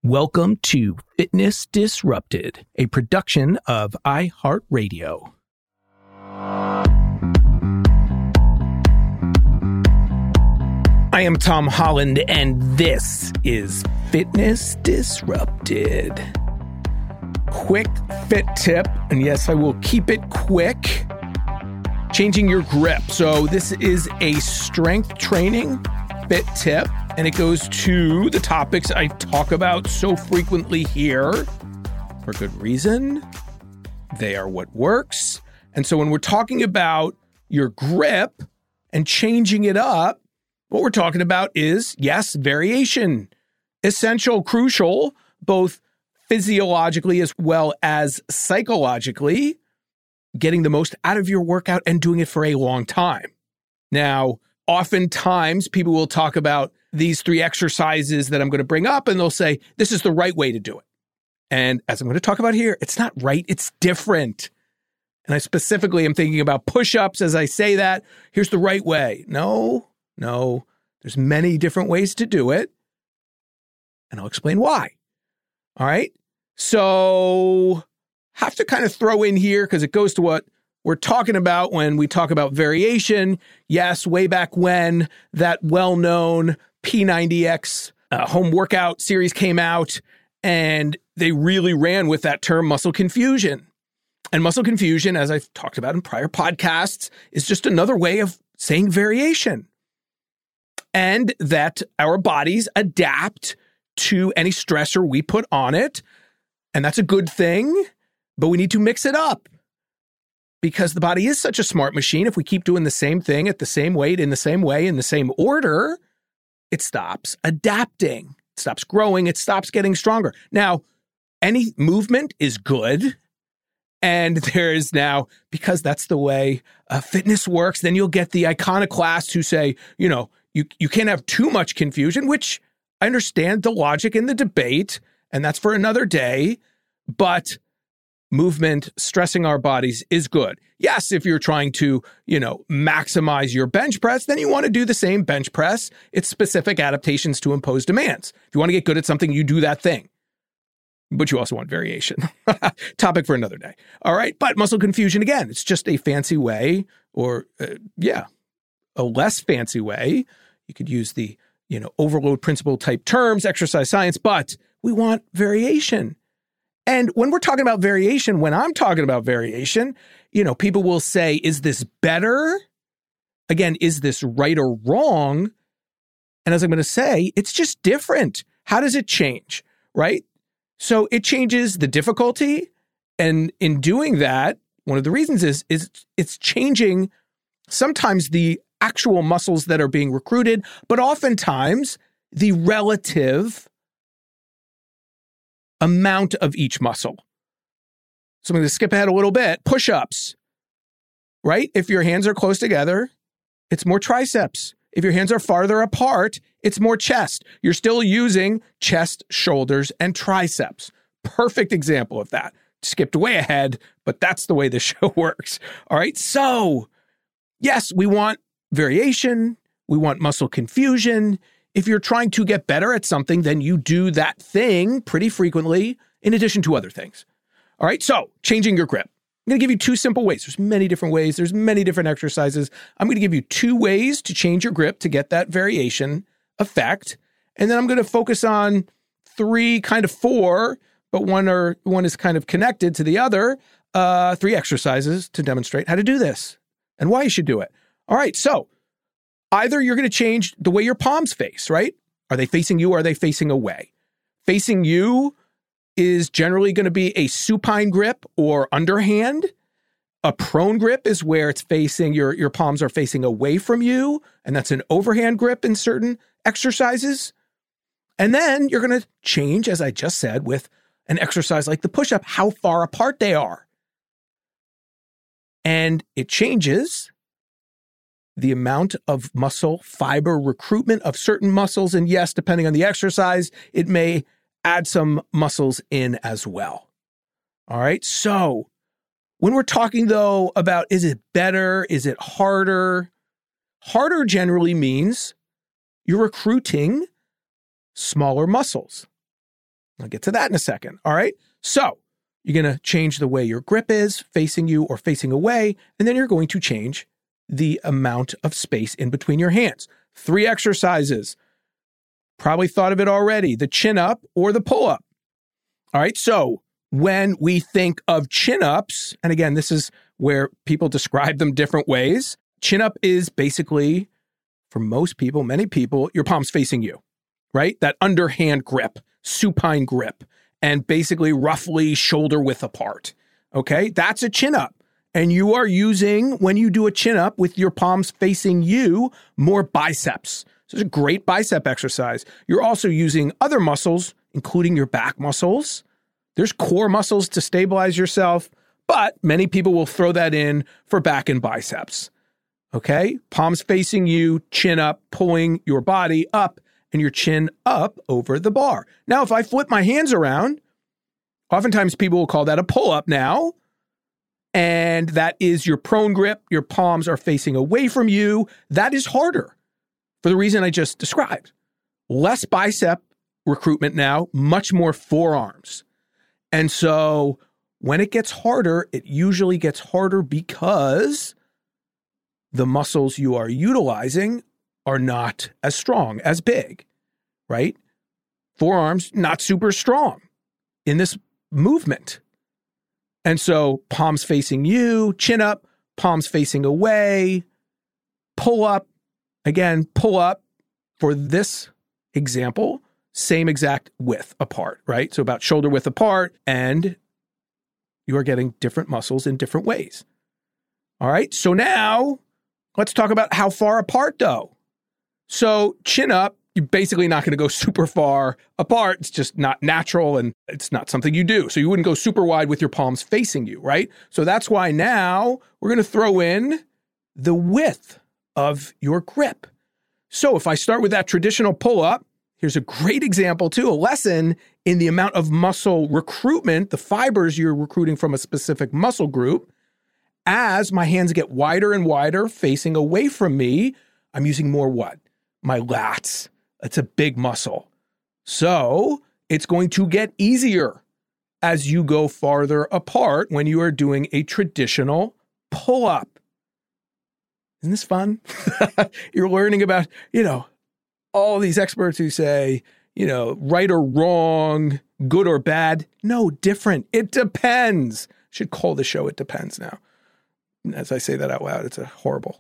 Welcome to Fitness Disrupted, a production of iHeartRadio. I am Tom Holland, and this is Fitness Disrupted. Quick fit tip, and yes, I will keep it quick. Changing your grip. So this is a strength training fit tip, and it goes to the topics I talk about so frequently here for good reason. They are what works. And so when we're talking about your grip and changing it up, what we're talking about is, yes, variation. Essential, crucial, both physiologically as well as psychologically, getting the most out of your workout and doing it for a long time. Now, oftentimes people will talk about these 3 exercises that I'm going to bring up, and they'll say, this is the right way to do it. And as I'm going to talk about here, it's not right, it's different. And I specifically am thinking about push-ups as I say that. Here's the right way. No, there's many different ways to do it. And I'll explain why. All right. So have to kind of throw in here because it goes to what we're talking about when we talk about variation. Yes, way back when that well-known P90X home workout series came out, and they really ran with that term muscle confusion. And muscle confusion, as I've talked about in prior podcasts, is just another way of saying variation. And that our bodies adapt to any stressor we put on it. And that's a good thing, but we need to mix it up. Because the body is such a smart machine, if we keep doing the same thing at the same weight, in the same way, in the same order, it stops adapting, it stops growing, it stops getting stronger. Now, any movement is good. And there's now, because that's the way fitness works, then you'll get the iconoclasts who say, you can't have too much confusion, which I understand the logic in the debate, and that's for another day. But movement, stressing our bodies is good. Yes, if you're trying to, maximize your bench press, then you want to do the same bench press. It's specific adaptations to impose demands. If you want to get good at something, you do that thing. But you also want variation. Topic for another day. All right. But muscle confusion, again, it's just a fancy way or, a less fancy way. You could use the, overload principle type terms, exercise science, but we want variation. And when we're talking about variation, when I'm talking about variation, people will say, is this better? Again, is this right or wrong? And as I'm going to say, it's just different. How does it change, right? So it changes the difficulty. And in doing that, one of the reasons is it's changing sometimes the actual muscles that are being recruited, but oftentimes the relative amount of each muscle. So I'm going to skip ahead a little bit. Push-ups, right? If your hands are close together, it's more triceps. If your hands are farther apart, it's more chest. You're still using chest, shoulders, and triceps. Perfect example of that. Skipped way ahead, but that's the way the show works. All right. So yes, we want variation. We want muscle confusion. If you're trying to get better at something, then you do that thing pretty frequently in addition to other things. All right. So changing your grip. I'm going to give you 2 simple ways. There's many different ways. There's many different exercises. I'm going to give you 2 ways to change your grip to get that variation effect. And then I'm going to focus on 3, kind of 4, but one is kind of connected to the other, 3 exercises to demonstrate how to do this and why you should do it. All right. So either you're going to change the way your palms face, right? Are they facing you or are they facing away? Facing you is generally going to be a supine grip or underhand. A prone grip is where it's facing, your palms are facing away from you, and that's an overhand grip in certain exercises. And then you're going to change, as I just said, with an exercise like the push-up, how far apart they are. And it changes the amount of muscle fiber recruitment of certain muscles. And yes, depending on the exercise, it may add some muscles in as well. All right. So when we're talking, though, about is it better? Is it harder? Harder generally means you're recruiting smaller muscles. I'll get to that in a second. All right. So you're going to change the way your grip is, facing you or facing away, and then you're going to change the amount of space in between your hands. 3 exercises. Probably thought of it already, the chin up or the pull up. All right. So when we think of chin ups, and again, this is where people describe them different ways. Chin up is basically, for most people, many people, your palms facing you, right? That underhand grip, supine grip, and basically roughly shoulder width apart. Okay, that's a chin up. And you are using, when you do a chin up with your palms facing you, more biceps. So it's a great bicep exercise. You're also using other muscles, including your back muscles. There's core muscles to stabilize yourself, but many people will throw that in for back and biceps. Okay, palms facing you, chin up, pulling your body up and your chin up over the bar. Now, if I flip my hands around, oftentimes people will call that a pull-up now, and that is your prone grip. Your palms are facing away from you. That is harder for the reason I just described. Less bicep recruitment now, much more forearms. And so when it gets harder, it usually gets harder because the muscles you are utilizing are not as strong, as big, right? Forearms, not super strong in this movement. And so palms facing you, chin up, palms facing away, pull up. Again, pull up for this example, same exact width apart, right? So about shoulder width apart, and you are getting different muscles in different ways. All right, so now let's talk about how far apart though. So chin up, you're basically not going to go super far apart. It's just not natural and it's not something you do. So you wouldn't go super wide with your palms facing you, right? So that's why now we're going to throw in the width of your grip. So if I start with that traditional pull-up, here's a great example too, a lesson in the amount of muscle recruitment, the fibers you're recruiting from a specific muscle group. As my hands get wider and wider facing away from me, I'm using more what? My lats. It's a big muscle. So it's going to get easier as you go farther apart when you are doing a traditional pull-up. Isn't this fun? You're learning about, all these experts who say, right or wrong, good or bad. No, different. It depends. Should call the show It Depends now. As I say that out loud, it's a horrible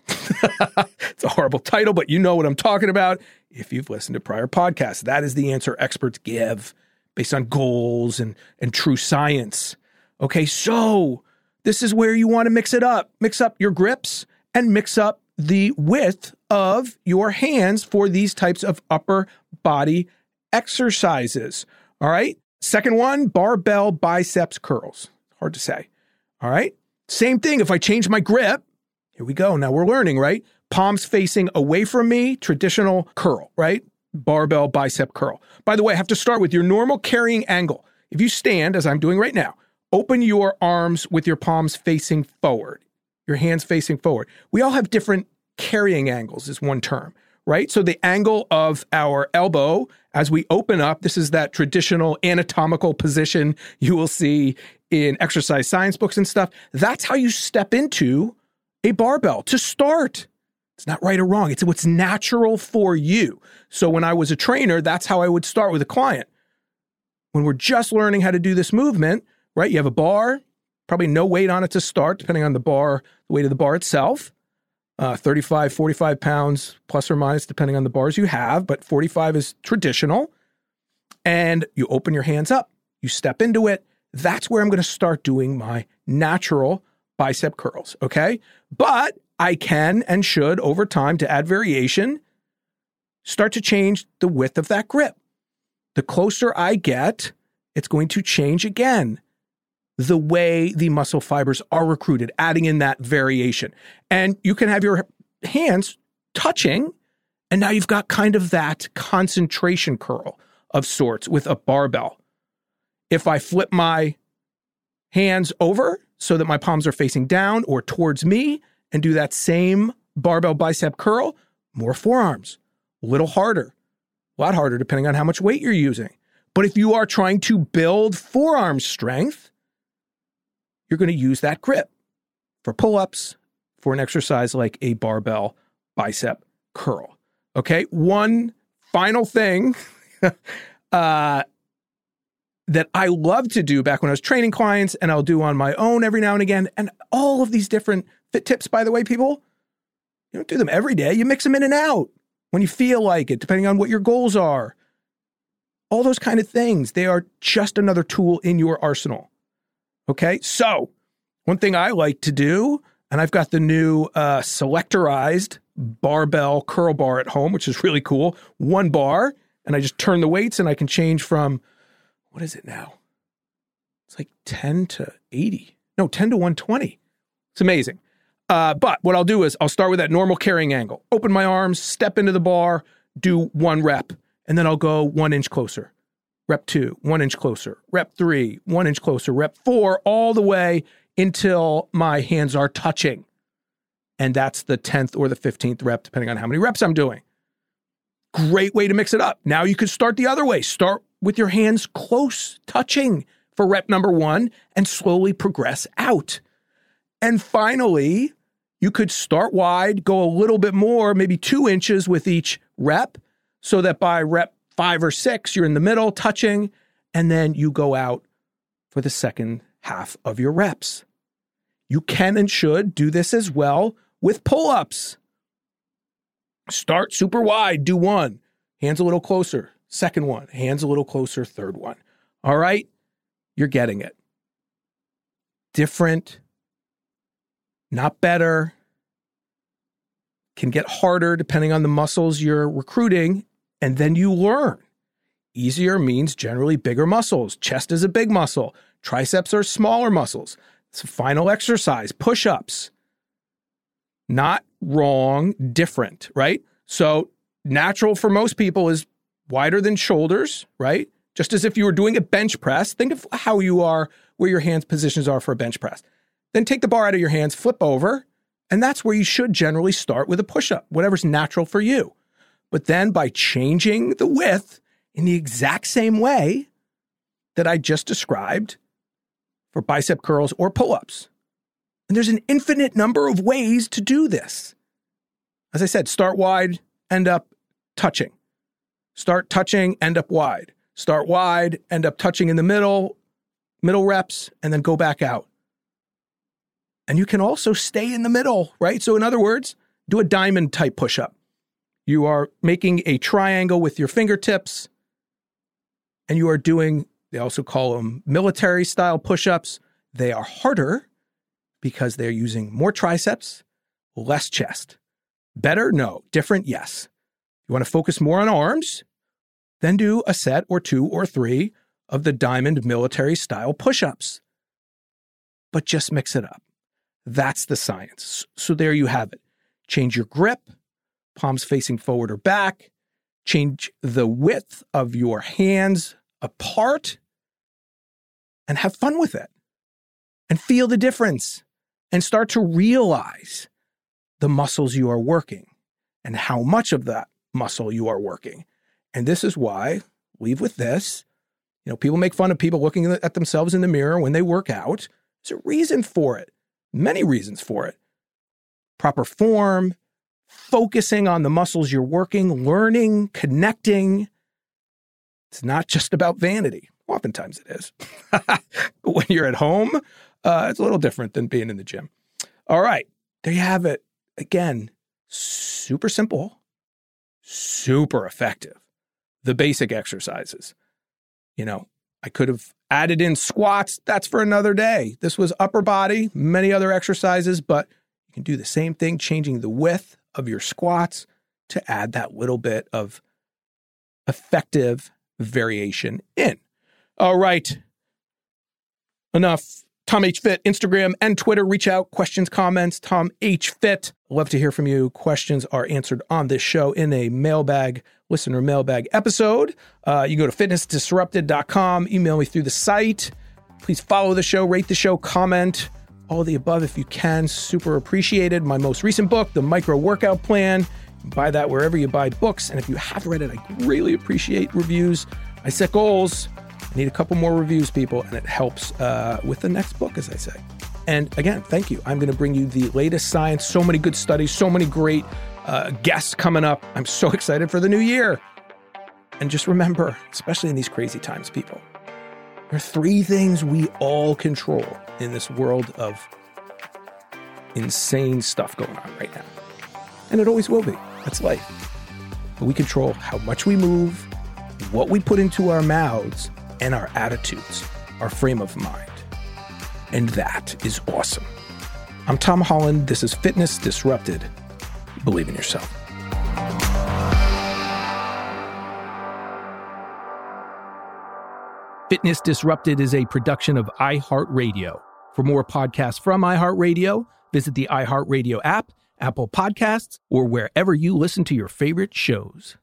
title, but you know what I'm talking about if you've listened to prior podcasts. That is the answer experts give based on goals and true science. Okay, so this is where you want to mix it up. Mix up your grips and mix up the width of your hands for these types of upper body exercises. All right, second one, barbell biceps curls. Hard to say. All right. Same thing, if I change my grip, here we go. Now we're learning, right? Palms facing away from me, traditional curl, right? Barbell bicep curl. By the way, I have to start with your normal carrying angle. If you stand, as I'm doing right now, open your arms with your palms facing forward, your hands facing forward. We all have different carrying angles is one term, right? So the angle of our elbow as we open up, this is that traditional anatomical position you will see in exercise science books and stuff. That's how you step into a barbell to start. It's not right or wrong. It's what's natural for you. So when I was a trainer, that's how I would start with a client. When we're just learning how to do this movement, right? You have a bar, probably no weight on it to start, depending on the weight of the bar itself. 35, 45 pounds, plus or minus, depending on the bars you have, but 45 is traditional. And you open your hands up, you step into it. That's where I'm going to start doing my natural bicep curls, okay? But I can and should, over time, to add variation, start to change the width of that grip. The closer I get, it's going to change again the way the muscle fibers are recruited, adding in that variation. And you can have your hands touching, and now you've got kind of that concentration curl of sorts with a barbell. If I flip my hands over so that my palms are facing down or towards me and do that same barbell bicep curl, more forearms, a little harder, a lot harder depending on how much weight you're using. But if you are trying to build forearm strength, you're going to use that grip for pull-ups, for an exercise like a barbell bicep curl. Okay, one final thing that I love to do back when I was training clients, and I'll do on my own every now and again, and all of these different fit tips, by the way, people, you don't do them every day. You mix them in and out when you feel like it, depending on what your goals are. All those kind of things, they are just another tool in your arsenal. Okay, so one thing I like to do, and I've got the new selectorized barbell curl bar at home, which is really cool. One bar, and I just turn the weights, and I can change from, what is it now? It's like 10 to 80. No, 10 to 120. It's amazing. But what I'll do is I'll start with that normal carrying angle. Open my arms, step into the bar, do 1 rep, and then I'll go 1 inch closer. Rep 2, 1 inch closer. Rep 3, 1 inch closer. Rep 4, all the way until my hands are touching. And that's the 10th or the 15th rep, depending on how many reps I'm doing. Great way to mix it up. Now you could start the other way. Start with your hands close, touching for rep number 1, and slowly progress out. And finally, you could start wide, go a little bit more, maybe 2 inches with each rep, so that by rep 5 or 6, you're in the middle, touching, and then you go out for the second half of your reps. You can and should do this as well with pull-ups. Start super wide, do 1, hands a little closer, second one, hands a little closer, third one. All right, you're getting it. Different, not better, can get harder depending on the muscles you're recruiting, and then you learn. Easier means generally bigger muscles. Chest is a big muscle. Triceps are smaller muscles. It's a final exercise, push-ups. Not wrong, different, right? So natural for most people is wider than shoulders, right? Just as if you were doing a bench press, think of how you are, where your hands positions are for a bench press. Then take the bar out of your hands, flip over, and that's where you should generally start with a push-up, whatever's natural for you. But then by changing the width in the exact same way that I just described for bicep curls or pull-ups. And there's an infinite number of ways to do this. As I said, start wide, end up touching. Start touching, end up wide. Start wide, end up touching in the middle reps, and then go back out. And you can also stay in the middle, right? So in other words, do a diamond type push-up. You are making a triangle with your fingertips, and you are doing, they also call them military style push-ups. They are harder because they're using more triceps, less chest. Better? No. Different? Yes. You want to focus more on arms? Then do a set or 2 or 3 of the diamond military style push-ups. But just mix it up. That's the science. So there you have it. Change your grip, palms facing forward or back. Change the width of your hands apart and have fun with it. And feel the difference and start to realize the muscles you are working and how much of that muscle you are working. And this is why, leave with this, people make fun of people looking at themselves in the mirror when they work out. There's a reason for it. Many reasons for it. Proper form, focusing on the muscles you're working, learning, connecting. It's not just about vanity. Oftentimes it is. But when you're at home, it's a little different than being in the gym. All right, there you have it. Again, super simple, super effective. The basic exercises. I could have added in squats. That's for another day. This was upper body, many other exercises, but you can do the same thing, changing the width of your squats to add that little bit of effective variation in. All right. Enough. Tom H. Fit, Instagram and Twitter. Reach out, questions, comments, Tom H. Fit. Love to hear from you. Questions are answered on this show in a listener mailbag episode. You go to fitnessdisrupted.com, email me through the site. Please follow the show, rate the show, comment, all of the above if you can. Super appreciated. My most recent book, The Micro Workout Plan. You can buy that wherever you buy books. And if you have read it, I really appreciate reviews. I set goals. I need a couple more reviews, people, and it helps with the next book, as I say. And again, thank you. I'm going to bring you the latest science, so many good studies, so many great guests coming up. I'm so excited for the new year. And just remember, especially in these crazy times, people, there are 3 things we all control in this world of insane stuff going on right now. And it always will be. That's life. But we control how much we move, what we put into our mouths, and our attitudes, our frame of mind. And that is awesome. I'm Tom Holland. This is Fitness Disrupted. Believe in yourself. Fitness Disrupted is a production of iHeartRadio. For more podcasts from iHeartRadio, visit the iHeartRadio app, Apple Podcasts, or wherever you listen to your favorite shows.